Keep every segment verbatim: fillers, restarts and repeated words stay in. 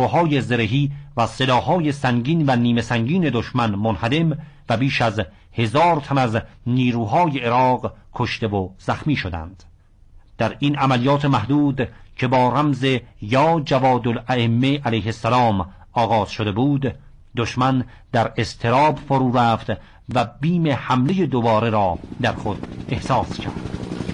پاسخگوهای زرهی و سلاحهای سنگین و نیمه سنگین دشمن منهدم و بیش از هزار تن از نیروهای عراق کشته و زخمی شدند. در این عملیات محدود که با رمز یا جواد الائمه علیه السلام آغاز شده بود، دشمن در اضطراب فرو رفت و بیم حمله دوباره را در خود احساس کرد.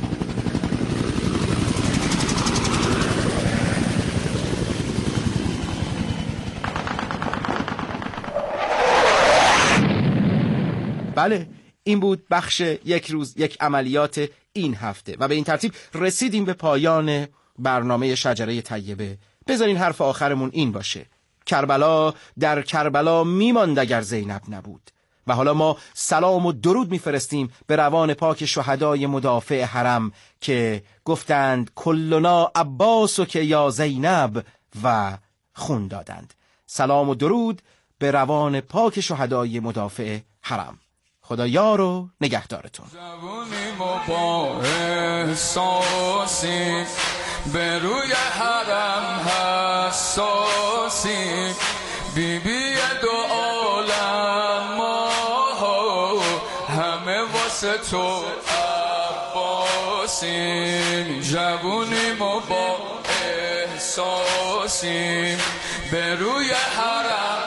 بله، این بود بخش یک روز یک عملیات این هفته و به این ترتیب رسیدیم به پایان برنامه شجره طیبه. بذارین حرف آخرمون این باشه: کربلا در کربلا میماند اگر زینب نبود. و حالا ما سلام و درود میفرستیم به روان پاک شهدای مدافع حرم که گفتند کلنا عباس و که یا زینب و خون دادند. سلام و درود به روان پاک شهدای مدافع حرم. خدا یار و نگهدارتون. جوونیم و با احساسی به روی حرم حساسی، بی بی دو عالم ما همه واسه تو عباسی. جوونیم و با احساسی به روی حرم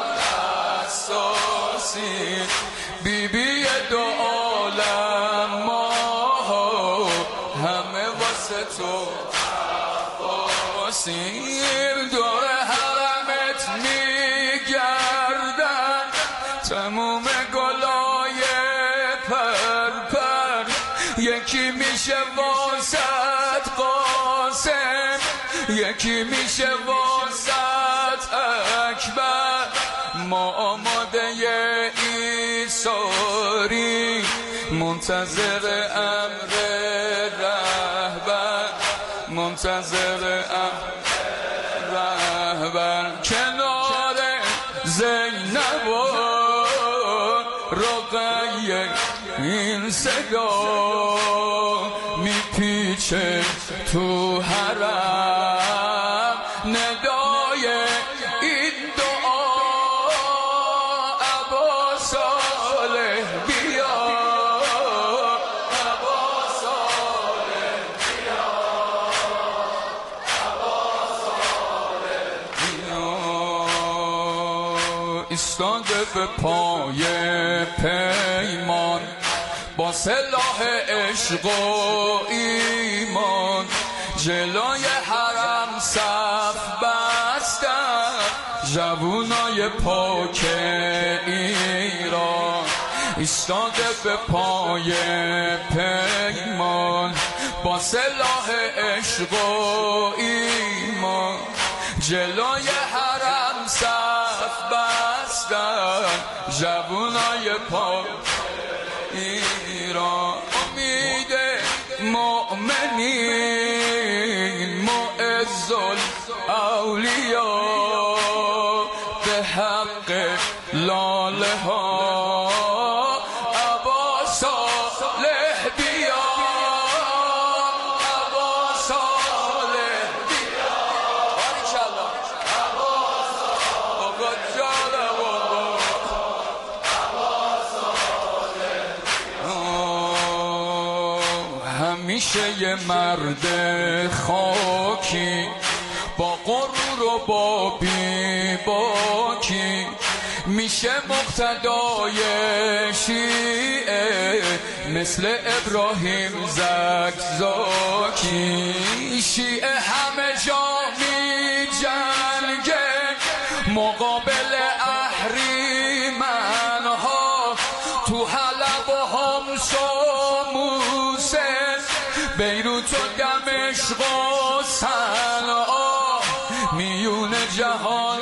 حساسی، بی بی دو عالم ما همه واسه تو عباسی. دور حرمت میگردن تموم گلای پرپر، یکی میشه واسط قاسم، یکی میشه واسط اکبر. ما آماده ایثاری منتظر امر رهبر، منتظر امر رهبر. کنار زینب و رقیه این صدا میپیچه تو حرم، ندای این دعا عبا صالح بیا، عبا صالح بیا، عبا صالح بیا. ایستاده به پای پیمان با سلاح عشق و ایمان، جلوی حرم صف بستن جوونای پاک ایران. ایستاده به پای پیمان با سلاح عشق و ایمان، جلوی حرم صف بستن جوونای پاک ایران. امید مؤمنین معز الاولیا به حق لاله ها عبا صالح بیا، عبا صالح بیا. باریکالله عبا صالح جاله بابا، عبا صالح بیا. همیشه یه مرد خاکی با غرور و با بی باکی، میشه مقتدای شیعه مثل ابراهیم زکزاکی. شیعه همه جا می جنگه مقابل اهریمنها، تو حلب و حمص و موسه، بیروت و دمشق و صنعا، میون جهان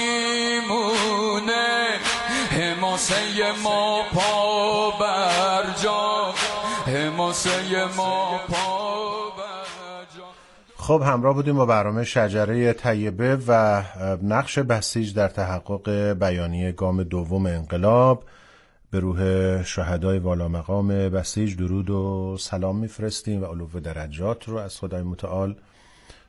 میمونه حماسه ما پا برجا، حماسه ما پا برجا. خب همراه بودیم با برنامه شجره طیبه و نقش بسیج در تحقق بیانیه گام دوم انقلاب. به روح شهدای والا مقام بسیج درود و سلام میفرستیم و علو درجات رو از خدای متعال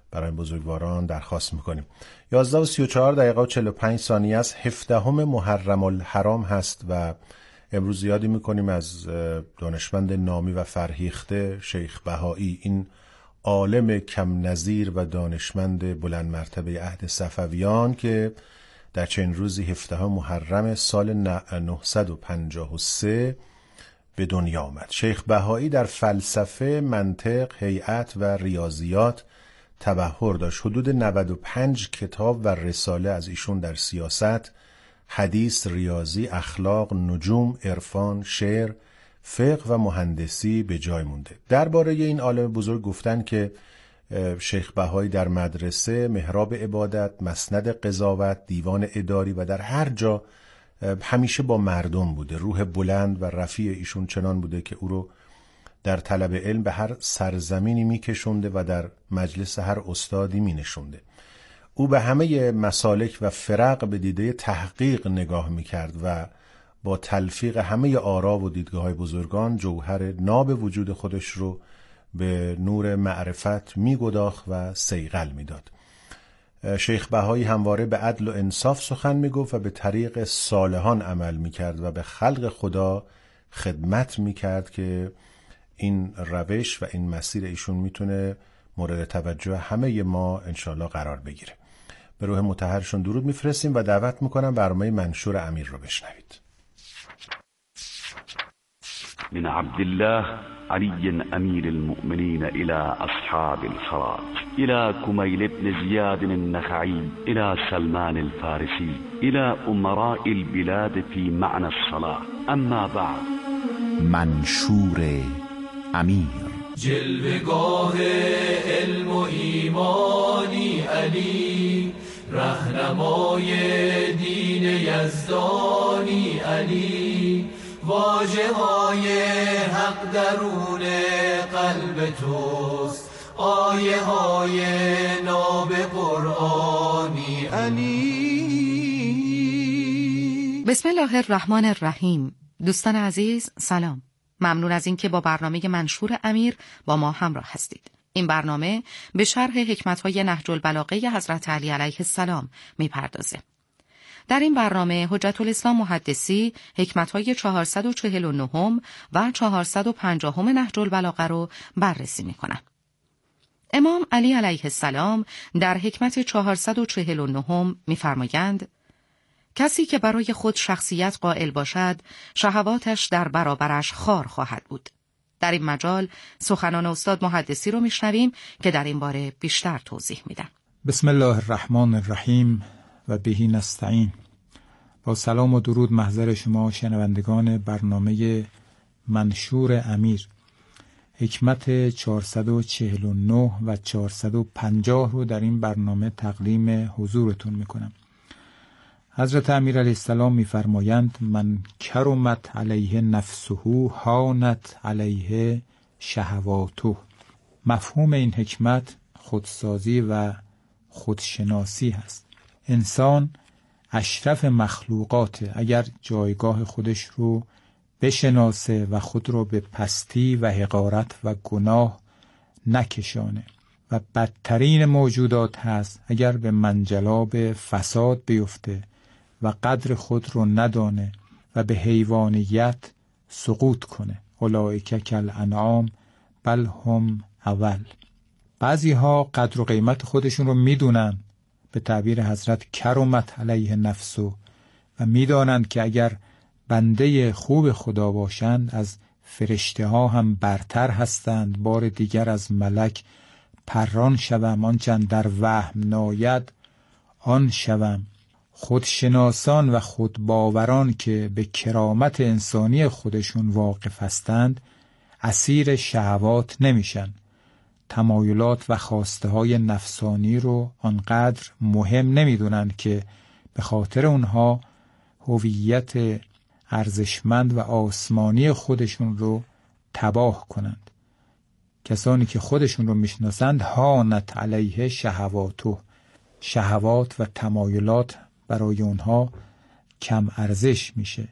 برای بزرگواران درخواست میکنیم. یازده و سی و چهار دقیقه و چهل و پنج ثانیه است. هفدهم محرم الحرام هست و امروز یادی میکنیم از دانشمند نامی و فرهیخته شیخ بهایی، این عالم کم نظیر و دانشمند بلند مرتبه عهد صفویان که در چنین روزی هفدهم محرم سال نهصد و پنجاه و سه به دنیا آمد. شیخ بهایی در فلسفه، منطق، هیئت و ریاضیات تبحر داشت. حدود نود و پنج کتاب و رساله از ایشون در سیاست، حدیث، ریاضی، اخلاق، نجوم، عرفان، شعر، فقه و مهندسی به جای مونده. درباره این عالم بزرگ گفتن که شیخ بهایی در مدرسه، محراب عبادت، مسند قضاوت، دیوان اداری و در هر جا همیشه با مردم بوده. روح بلند و رفیع ایشون چنان بوده که او رو در طلب علم به هر سرزمینی میکشونده و در مجلس هر استادی مینشونده. او به همه مسالک و فرق به دیده تحقیق نگاه میکرد و با تلفیق همه آرا و دیدگاه‌های بزرگان جوهر ناب وجود خودش رو به نور معرفت میگداخت و صیقل میداد. شیخ بهایی همواره به عدل و انصاف سخن میگفت و به طریق صالحان عمل میکرد و به خلق خدا خدمت میکرد که این روش و این مسیر ایشون میتونه مورد توجه همه ما انشالله قرار بگیره. به روح مطهرشون درود میفرستیم و دعوت میکنم برنامه منشور امیر رو بشنوید. من عبد الله علي أمير المؤمنين إلى أصحاب الخراج، إلى كميل بن زياد النخعي، إلى سلمان الفارسي، إلى أمراء البلاد في معنى الصلاة. أما بعد. منشور امیر. جلوگاه علم و ایمانی علی، رهنمای دین یزدانی علی، واژه های حق درون قلب توست، آیه های ناب قرآنی علی. بسم الله الرحمن الرحیم. دوستان عزیز سلام. ممنون از اینکه با برنامه منشور امیر با ما همراه هستید. این برنامه به شرح حکمت‌های نهج البلاغه حضرت علی علیه السلام می‌پردازه. در این برنامه حجت الاسلام محدثی حکمت‌های چهارصد و چهل و نه و چهارصد و پنجاه نهج البلاغه رو بررسی می‌کنند. امام علی علیه السلام در حکمت چهارصد و چهل و نه می‌فرمایند: کسی که برای خود شخصیت قائل باشد، شهواتش در برابرش خار خواهد بود. در این مجال سخنان استاد محدثی رو میشنویم که در این باره بیشتر توضیح میدن. بسم الله الرحمن الرحیم و بهی نستعین. با سلام و درود محضر شما شنوندگان برنامه منشور امیر، حکمت چهارصد و چهل و نه و چهارصد و پنجاه رو در این برنامه تقدیم حضورتون میکنم. حضرت امیر علیه السلام می‌فرمایند: من کرمت علیه نفسه هانت علیه شهواته. مفهوم این حکمت خودسازی و خودشناسی هست. انسان اشرف مخلوقاته اگر جایگاه خودش رو بشناسه و خود رو به پستی و حقارت و گناه نکشانه، و بدترین موجودات هست اگر به منجلاب فساد بیفته و قدر خود رو ندانه و به حیوانیت سقوط کنه. اولئک کالانعام بل هم اضل. بعضی ها قدر و قیمت خودشون رو میدونن، به تعبیر حضرت کرمت علیه نفسه، و میدانند که اگر بنده خوب خدا باشند از فرشته ها هم برتر هستند. بار دیگر از ملک پران شوم، آنچند در وهم ناید آن شوم. خودشناسان و خودباوران که به کرامت انسانی خودشون واقف هستند اسیر شهوات نمیشن. تمایلات و خواسته های نفسانی رو آنقدر مهم نمیدونن که به خاطر اونها هویت ارزشمند و آسمانی خودشون رو تباه کنند. کسانی که خودشون رو میشناسند هانت علیه شهواته، شهوات و تمایلات برای اونها کم ارزش میشه.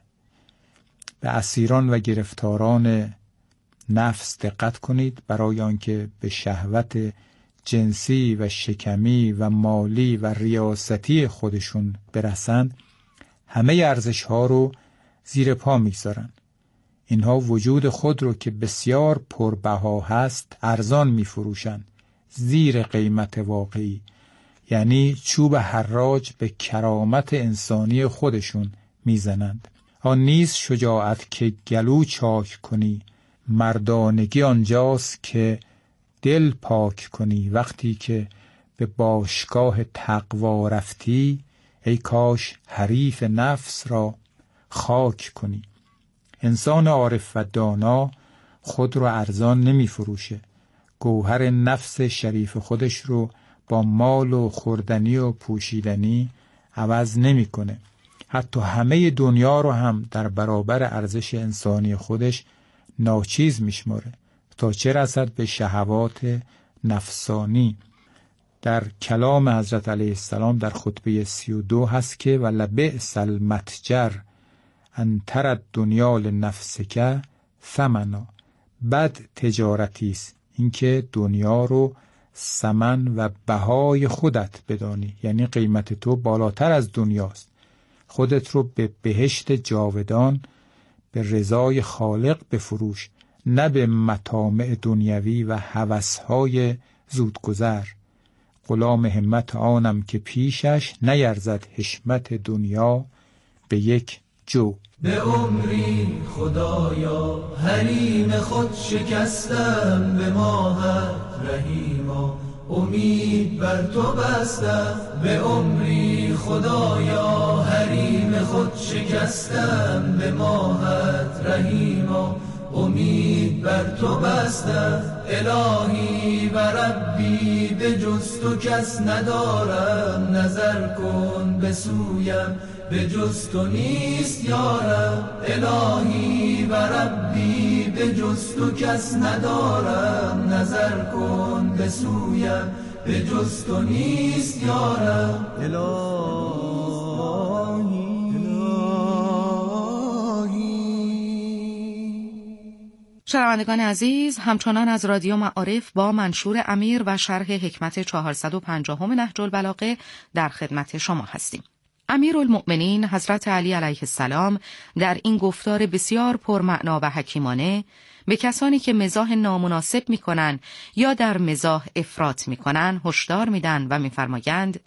به اسیران و گرفتاران نفس دقت کنید، برای آنکه به شهوت جنسی و شکمی و مالی و ریاستی خودشون برسند، همه ارزش ها رو زیر پا میگذارن. اینها وجود خود رو که بسیار پربها هست ارزان میفروشن، زیر قیمت واقعی، یعنی چوب حراج به کرامت انسانی خودشون میزنند. آن نیست شجاعت که گلو چاک کنی، مردانگی آنجاست که دل پاک کنی. وقتی که به باشگاه تقوا رفتی، ای کاش حریف نفس را خاک کنی. انسان عارف و دانا خود رو ارزان نمی فروشه. گوهر نفس شریف خودش رو با مال و خوردنی و پوشیدنی عوض نمی کنه. حتی همه دنیا رو هم در برابر ارزش انسانی خودش ناچیز میشماره، تا چه رسد به شهوات نفسانی. در کلام حضرت علیه السلام در خطبه سی و دو هست که ولبئس المتجر ان تری دنیا لنفسک ثمنا. بد تجارتی است اینکه دنیا رو ثمن و بهای خودت بدانی، یعنی قیمت تو بالاتر از دنیاست. خودت رو به بهشت جاودان، به رضای خالق بفروش، نه به مطامع دنیوی و هوس‌های زودگذر. غلام همت آنم که پیشش نیرزد حشمت دنیا به یک جو. به عمری خدایا حریم خود شکستم، به ماهت رحیما امید بر تو بستم. به عمری خدایا حریم خود شکستم، به ماهت رحیما امید بر تو بستم. الهی و ربی به جز تو کس ندارم، نظر کن به سویم به جز تو نیست یارم. الهی و ربی به جز تو کس ندارم، نظر کن به سویم به جز تو نیست یارم. الهی شنوندگان عزیز، همچنان از رادیو معارف با منشور امیر و شرح حکمت چهارصد و پنجاهم نهج البلاغه در خدمت شما هستیم. امیرالمؤمنین حضرت علی علیه السلام در این گفتار بسیار پرمعنا و حکیمانه به کسانی که مزاح نامناسب می‌کنند یا در مزاح افراط می‌کنند هشدار می‌دن و می‌فرمایند: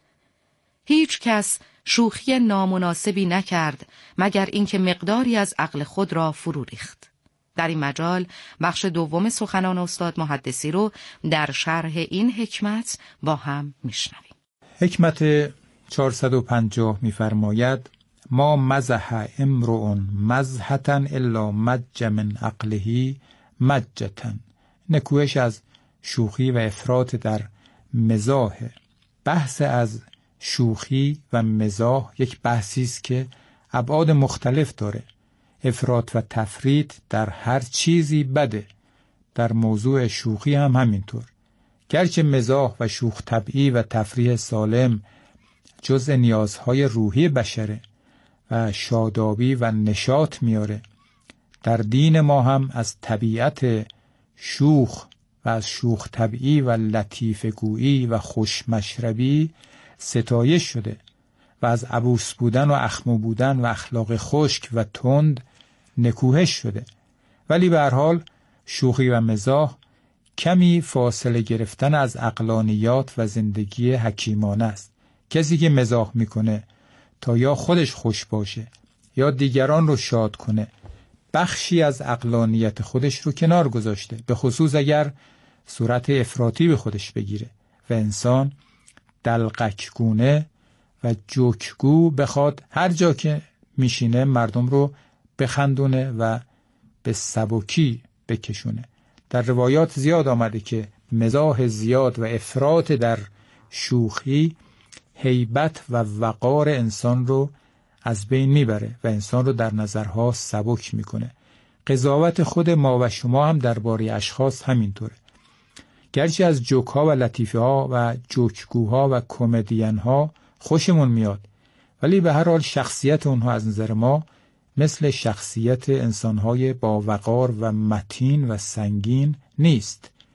هیچ کس شوخی نامناسبی نکرد مگر اینکه مقداری از عقل خود را فرو ریخت. در این مجال بخش دوم سخنان استاد محدثی رو در شرح این حکمت با هم میشنویم. حکمت چهارصد و پنجاه می‌فرماید: ما مزح امرؤ مزحة الا مج من عقله مجة. نکوهش از شوخی و افراط در مزاح. بحث از شوخی و مزاح یک بحثی است که ابعاد مختلف داره. افراط و تفریط در هر چیزی بده، در موضوع شوخی هم همینطور. گرچه مزاح و شوخ طبعی و تفریح سالم جزء نیازهای روحی بشره و شادابی و نشاط میاره، در دین ما هم از طبیعت شوخ و از شوخ طبعی و لطیف گویی و خوشمشربی ستایش شده و از عبوس بودن و اخمو بودن و اخلاق خشک و تند نکوهش شده. ولی به هر حال شوخی و مزاح کمی فاصله گرفتن از عقلانیات و زندگی حکیمانه است. کسی که مزاح میکنه تا یا خودش خوش باشه یا دیگران رو شاد کنه، بخشی از عقلانیت خودش رو کنار گذاشته، به خصوص اگر صورت افراطی به خودش بگیره و انسان دلقکگونه و جوکگو بخواد هر جا که میشینه مردم رو بخندونه و به سبکی بکشونه. در روایات زیاد آمده که مزاح زیاد و افراط در شوخی هیبت و وقار انسان رو از بین میبره و انسان رو در نظرها سبک میکنه. قضاوت خود ما و شما هم درباره اشخاص همینطوره. گرچه از جوک‌ها و لطیفه‌ها و جوکگوها و کمدین‌ها خوشمون میاد، ولی به هر حال شخصیت اونها از نظر ما مثل شخصیت انسان‌های با وقار و متین و سنگین نیست.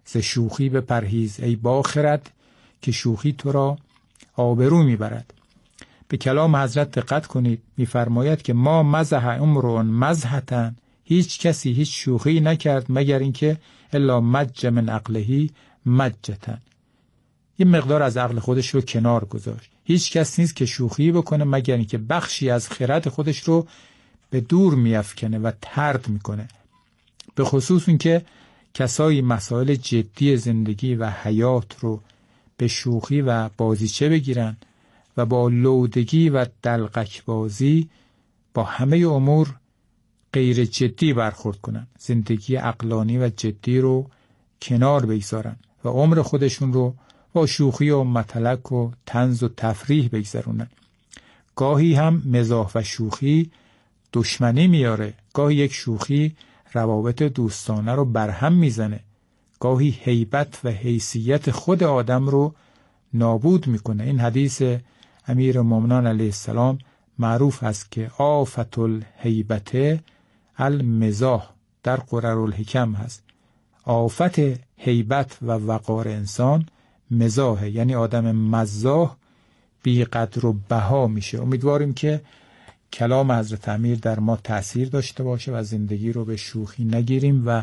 ز شوخی به پرهیز ای با خرد، که شوخی تو را آبرو میبرد. به کلام حضرت دقت کنید، میفرماید که ما مزح امرون مزحتن، هیچ کسی هیچ شوخی نکرد مگر اینکه الا مج من عقلهی مجتن، یه مقدار از عقل خودش رو کنار گذاشت. هیچ کس نیست که شوخی بکنه مگر اینکه بخشی از خرد خودش رو به دور میافکنه و طرد میکنه. به خصوص این که کسایی مسائل جدی زندگی و حیات رو به شوخی و بازیچه بگیرن و با لودگی و دلقک بازی با همه امور غیر جدی برخورد کنن، زندگی عقلانی و جدی رو کنار بگذارن و عمر خودشون رو با شوخی و متلک و طنز و تفریح بگذرونن. گاهی هم مزاح و شوخی دشمنی میاره، گاهی یک شوخی روابط دوستانه رو برهم میزنه، گاهی هیبت و حیثیت خود آدم رو نابود میکنه. این حدیث امیر مومنان علیه السلام معروف است که آفت الهیبت المزاح، در قرر الحکم هست. آفت هیبت و وقار انسان مزاحه، یعنی آدم مزاح بی قدر و بها میشه. امیدواریم که کلام حضرت امیر در ما تأثیر داشته باشه و زندگی رو به شوخی نگیریم و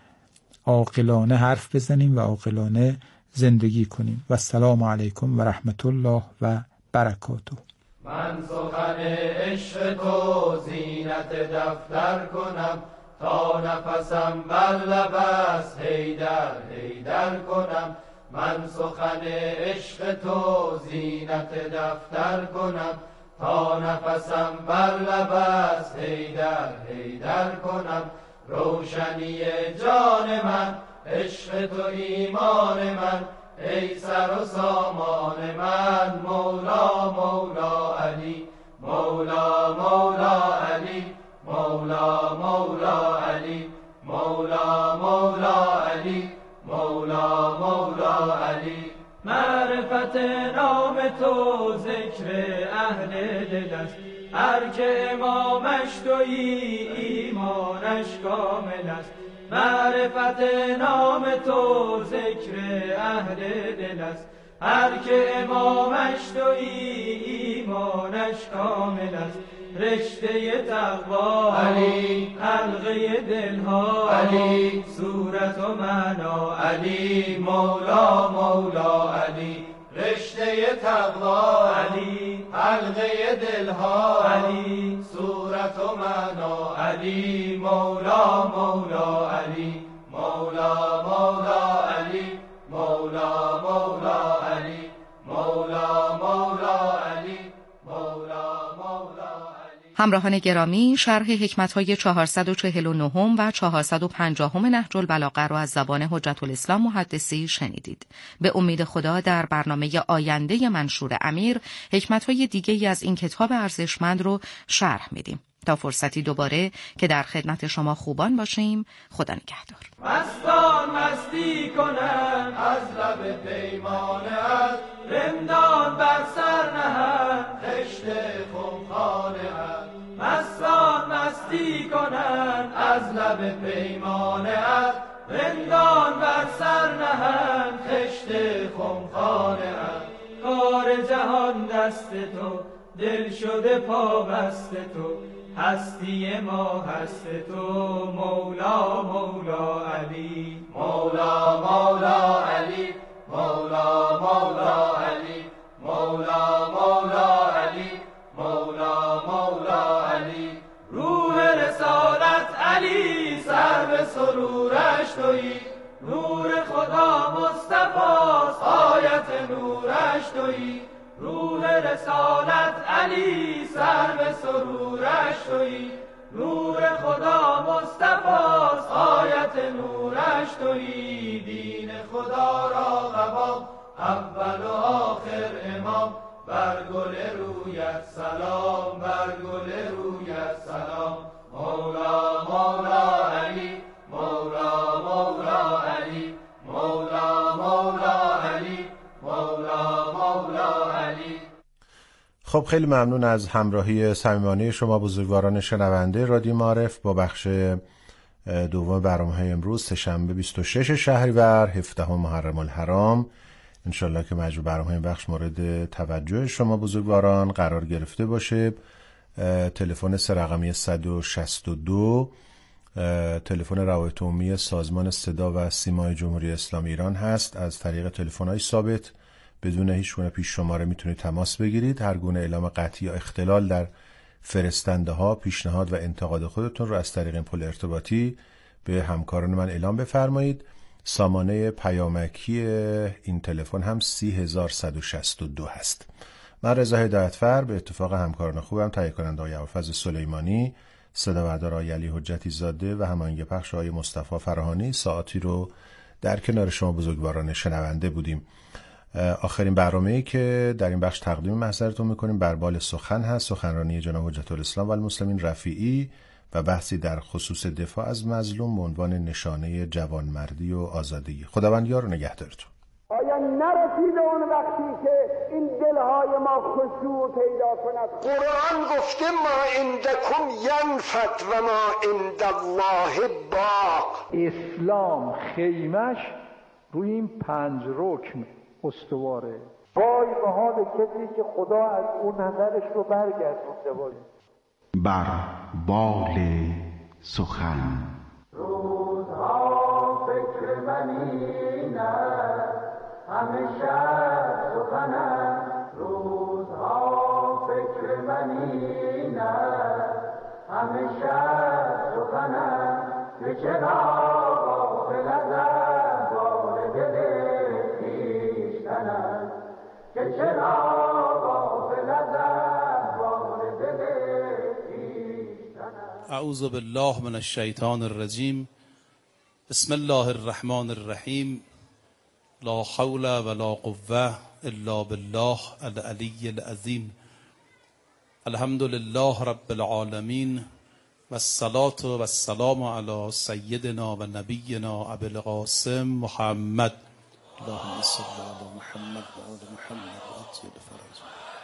عاقلانه حرف بزنیم و عاقلانه زندگی کنیم. و السلام علیکم و رحمت الله و برکاته. من سخن عشق تو زینت دفتر کنم، تا نفسم بر لب است حیدر حیدر کنم. من سخن عشق تو زینت دفتر کنم، تا نفسم بر لب است حیدر حیدر کنم. روشنی جان من عشق تو ایمان من، ای سر و سامان من مولا مولا علی مولا مولا علی مولا مولا علی مولا مولا علی مولا مولا علی. معرفت نام تو ذکر اهل دل است، هر که امامش تویی ایمانش کامل است. معرفت نام تو ذکر اهل دل است، هر که امامش تویی ایمانش کامل است. رشته تقوا علی، حلقه دلها علی، صورت و معنا علی مولا مولا علی. رشته تقوا علی، حلقه دلها علی، صورت و معنا علی مولا مولا علی مولا مولا علی مولا مولا علی مولا مولا علی مولا مولا علی. همراهان گرامی، شرح حکمت‌های چهارصد و چهل و نه و چهارصد و پنجاه نهج البلاغه را از زبان حجت الاسلام محدثی شنیدید. به امید خدا در برنامه آینده منشور امیر حکمت‌های دیگه‌ای از این کتاب ارزشمند رو شرح میدیم. تا فرصتی دوباره که در خدمت شما خوبان باشیم. خدا نگهدار. مستان مستی کنند از لب پیمانه، رندان بر سر نهند خشت خمخانه. مستان مستی کنند از لب پیمانه، رندان بر سر نهند خشت خمخانه. کار جهان دست تو، دل شده پا بست تو، هستی ما هست تو مولا مولا علی مولا مولا علی مولا مولا علی مولا مولا علی مولا مولا علی. روح رسالت علی، سر به سرورش تویی، نور خدا مصطفی آیت نورش تویی. روح رسالت علی، سر به سرورش تویی، نور خدا مصطفی آیت نورش تویی. دین خدا را قبا، اول و آخر امام، بر گل رویت سلام بر گل رویت سلام. مولا مولا علی مولا مولا علی مولا مولا علی مولا مولا علی. خب خیلی ممنون از همراهی صمیمانه شما بزرگواران شنونده رادیو معارف با بخش دوم برنامه‌های امروز سه‌شنبه بیست و شش شهریور هفدهم محرم الحرام. انشالله که مجموع برنامه این بخش مورد توجه شما بزرگواران قرار گرفته باشه. تلفن سه رقمی صد و شصت و دو تلفن روابط عمومی سازمان صدا و سیمای جمهوری اسلامی ایران هست. از طریق تلفن‌های ثابت بدون هیچ گونه پیش شماره میتونید تماس بگیرید. هر گونه اعلام قطعی یا اختلال در فرستنده ها، پیشنهاد و انتقاد خودتون رو از طریق این پل ارتباطی به همکاران من اعلام بفرمایید. سامانه پیامکی این تلفن هم سی هزار صد و شصت و دو هست. من رضا هدایتفر به اتفاق همکاران خوبم تهیه کننده آقای ابوالفضل سلیمانی، صدا بردار آقای علی حجتی زاده و هماهنگ پخش آقای مصطفی فراهانی ساعتی رو در کنار شما بزرگواران شنونده بودیم. آخرین برنامه‌ای که در این بخش تقدیم محضرتون می‌کنیم بر بال سخن هست، سخنرانی جناب حجت الاسلام و المسلمین رفیعی و بحثی در خصوص دفاع از مظلوم به عنوان نشانه جوانمردی و آزادگی. خداوند یار و نگهدارتون. آیا نرسیده اون وقتی که این دلهای ما خشوع پیدا کند؟ قرآن گفته ما عندکم ینفد و ما عند الله باق. اسلام خیمش روی این پنج رکن استواره. وای به حال کسی که خدا از اون نظرش رو برگردونده باشه. بر بال سخن روزها فکر منی نه همیشه سخن است. روزها فکر منی نه همیشه سخن است. که چرا غافل از احوال دل خویشتن است. که چرا غافل از احوال دل خویشتن است. اعوذ بالله من الشیطان الرجیم. بسم الله الرحمن الرحیم. لا حول ولا قوة الا بالله العلی العظیم. الحمد لله رب العالمین و الصلاة و السلام علی سیدنا و نبینا ابی القاسم محمد. اللهم صل علی محمد و آل محمد و عجل فرجه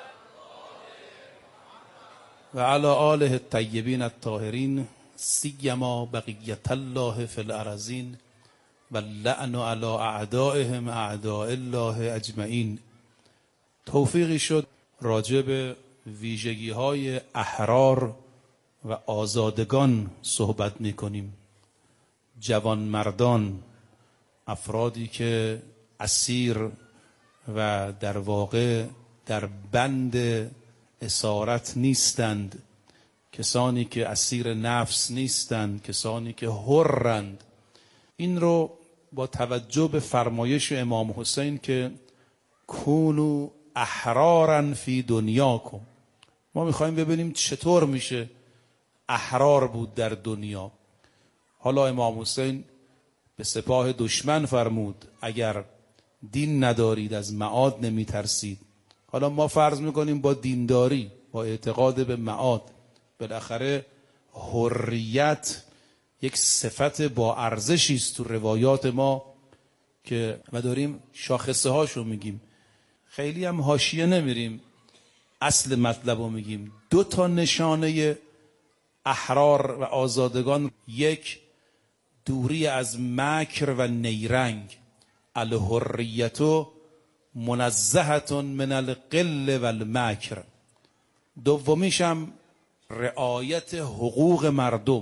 و علی آله الطیبین الطاهرین سیما بقیت الله فی الارضین و اللعن علی اعدائهم اعداء الله اجمعین. توفیقی شد راجع به ویژگی های احرار و آزادگان صحبت می کنیم. جوان مردان، افرادی که اسیر و در واقع در بند اسارت نیستند، کسانی که اسیر نفس نیستند، کسانی که حرند. این رو با توجه به فرمایش امام حسین که کونو احرارا فی دنیاکم، ما میخوایم ببینیم چطور میشه احرار بود در دنیا. حالا امام حسین به سپاه دشمن فرمود اگر دین ندارید از معاد نمیترسید. حالا ما فرض میکنیم با دینداری، با اعتقاد به معاد، بالاخره حریت یک صفت با ارزشی است تو روایات ما که ما داریم شاخصه هاشو میگیم، خیلی هم حاشیه نمیریم، اصل مطلب رو میگیم. دو تا نشانه احرار و آزادگان، یک دوری از مکر و نیرنگ، الحریت منزهة من القل و المکر. دومیش هم رعایت حقوق مردم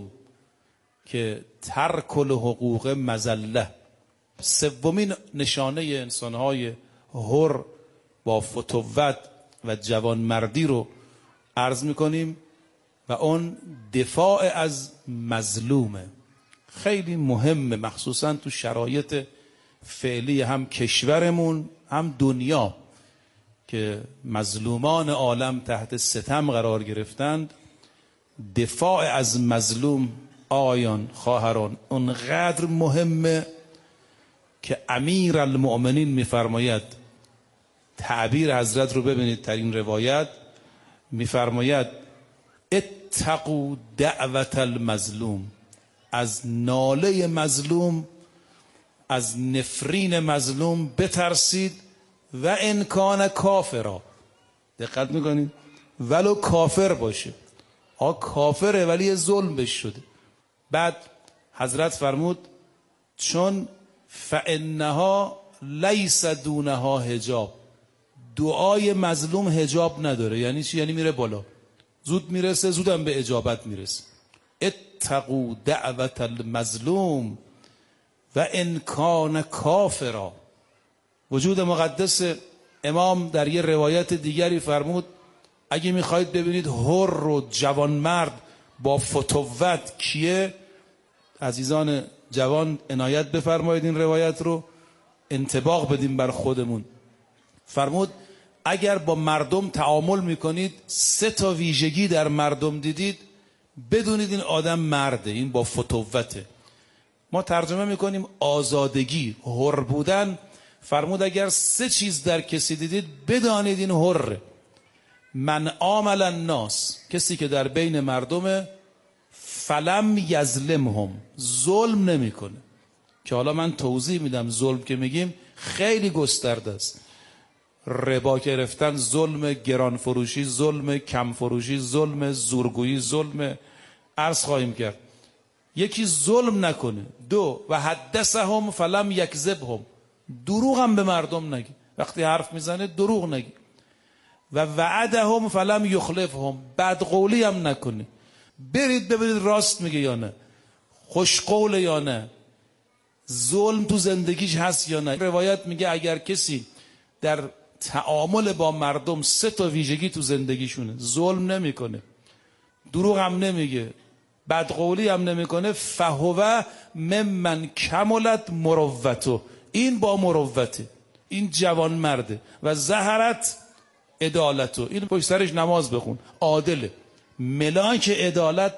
که ترک الحقوق مذله. سومین نشانه انسانهای حر با فتوت و جوانمردی رو عرض میکنیم و اون دفاع از مظلومه. خیلی مهمه، مخصوصا تو شرایط فعلی هم کشورمون هم دنیا که مظلومان عالم تحت ستم قرار گرفتند. دفاع از مظلوم آیان خواهران اونقدر مهمه که امیر المؤمنین میفرماید، تعبیر حضرت رو ببینید در این روایت، میفرماید اتقوا دعوت المظلوم، از ناله مظلوم، از نفرین مظلوم بترسید و ان کان کافرا. دقت میکنید؟ ولو کافر باشه. آ کافره ولی ظلم بهش شده. بعد حضرت فرمود چون فانها لیس دونها حجاب، دعای مظلوم حجاب نداره. یعنی چی؟ یعنی میره بالا، زود میرسه، زودم به اجابت میرسه. اتقوا دعوت المظلوم و ان کان کافرا. وجود مقدس امام در یه روایت دیگری فرمود اگه میخواید ببینید حر و جوانمرد با فتوت کیه، عزیزان جوان عنایت بفرمایید این روایت رو، انطباق بدیم بر خودمون. فرمود اگر با مردم تعامل میکنید سه تا ویژگی در مردم دیدید بدونید این آدم مرده، این با فتوته. ما ترجمه میکنیم آزادگی، حر بودن. فرمود اگر سه چیز در کسی دیدید بدانید این حره. من عامل الناس، کسی که در بین مردم، فلم یظلمهم، ظلم نمیکنه. که حالا من توضیح میدم ظلم که میگیم خیلی گسترده است. ربا گرفتن ظلم، گران فروشی ظلم، کم فروشی ظلم، زورگویی ظلم. عرض خواهیم کرد یکی ظلم نکنه. دو و حدثهم فلم یکذبهم، دروغ هم به مردم نگی، وقتی حرف میزنه دروغ نگی. و وعدهم فلم یخلفهم، بدقولی هم نکنه. برید ببینید راست میگه یا نه، خوشقوله یا نه، ظلم تو زندگیش هست یا نه. روایت میگه اگر کسی در تعامل با مردم سه تا ویژگی تو زندگیشونه، ظلم نمیکنه، دروغ هم نمیگه، بدقولی هم نمیکنه، فهو ممن کملت مروته، این با مروته، این جوان مرده. و زهرت عدالتو، این پشت سرش نماز بخون، عادله. ملاک عدالت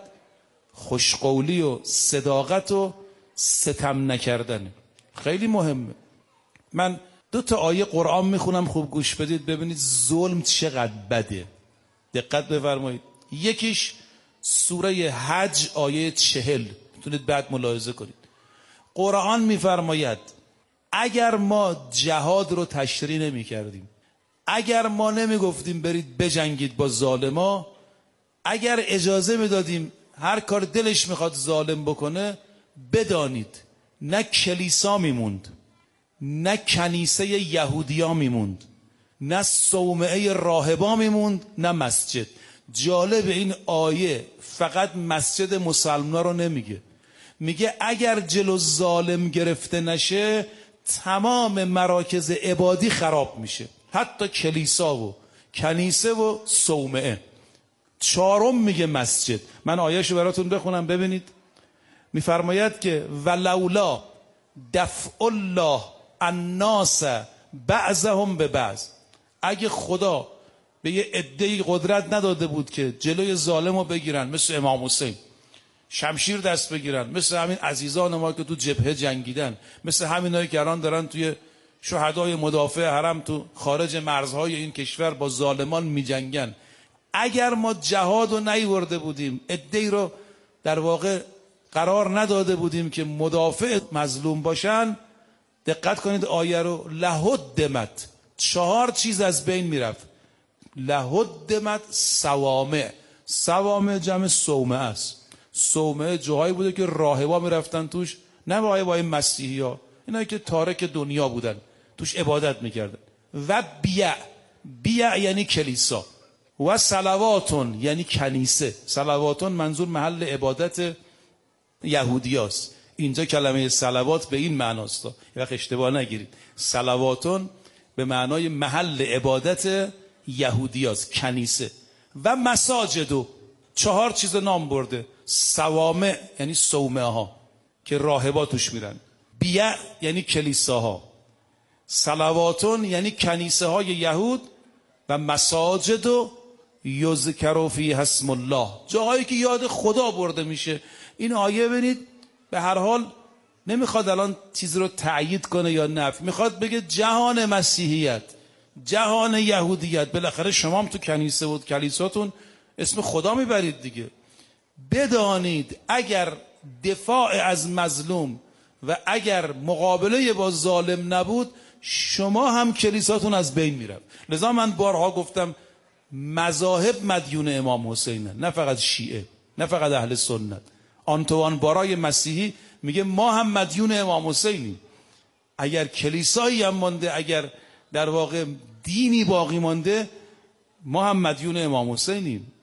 خوشقولی و صداقت و ستم نکردنه. خیلی مهمه. من دو تا آیه قرآن میخونم، خوب گوش بدید ببینید ظلم چقدر بده. دقت بفرمایید. یکیش سوره حج آیه چهل، میتونید بعد ملاحظه کنید. قرآن میفرماید اگر ما جهاد رو تشریع نمی کردیم، اگر ما نمی گفتیم برید بجنگید با ظالما، اگر اجازه میدادیم هر کار دلش میخواد ظالم بکنه، بدانید نه کلیسا میموند، نه کنیسه یهودیا میموند، نه صومعه راهبا میموند، نه مسجد. جالب این آیه فقط مسجد مسلمان رو نمیگه، میگه اگر جلو ظالم گرفته نشه تمام مراکز عبادی خراب میشه، حتی کلیسا و کنیسه و صومعه. چهارم میگه مسجد. من آیهشو براتون بخونم ببینید. میفرماید که ولولا دفع الله الناس بعضهم به بعض، اگه خدا به یه عده‌ای قدرت نداده بود که جلوی ظالم رو بگیرن، مثل امام حسین شمشیر دست بگیرن، مثل همین عزیزان ما که تو جبهه جنگیدن، مثل همینایی که الان دارن توی شهدای مدافع حرم تو خارج مرزهای این کشور با ظالمان میجنگن، اگر ما جهاد رو نیورده بودیم، عده‌ای رو در واقع قرار نداده بودیم که مدافع مظلوم باشن، دقت کنید آیه رو، لهدمت، چهار چیز از بین میرفت. لهدمت صوامع، صوامع جمع صومعه است. صومعه جاهایی بوده که راهبا میرفتن توش، نه راهبای مسیحی ها، اینایی که تارک دنیا بودن توش عبادت میکردن. و بیع، بیع یعنی کلیسا. و صلواتون یعنی کنیسه. صلواتون منظور محل عبادت یهودی هست. اینجا کلمه صلوات به این معناست، یه وقت اشتباه نگیرید. صلواتون به معنای محل عبادت یهودی هست، کنیسه. و مساجدو، چهار چیز نام برده. صوامع یعنی صومعه ها که راهبا توش میرن، بیع یعنی کلیساها، صلواتون یعنی کنیسه های یهود، و مساجد و یذکر فیها اسم الله، جاهایی که یاد خدا برده میشه. این آیه ببینید به هر حال نمیخواد الان چیزی رو تأیید کنه یا نفی، میخواد بگه جهان مسیحیت، جهان یهودیت، بالاخره شما هم تو کنیسه و کلیساتون اسم خدا میبرید دیگه. بدانید اگر دفاع از مظلوم و اگر مقابله با ظالم نبود، شما هم کلیساتون از بین میرفت. لذا من بارها گفتم مذاهب مدیون امام حسینه، نه فقط شیعه، نه فقط اهل سنت. آنتوان بارای مسیحی میگه ما هم مدیون امام حسینیم. اگر کلیسایی هم مانده، اگر در واقع دینی باقی مانده، ما هم مدیون امام حسینیم.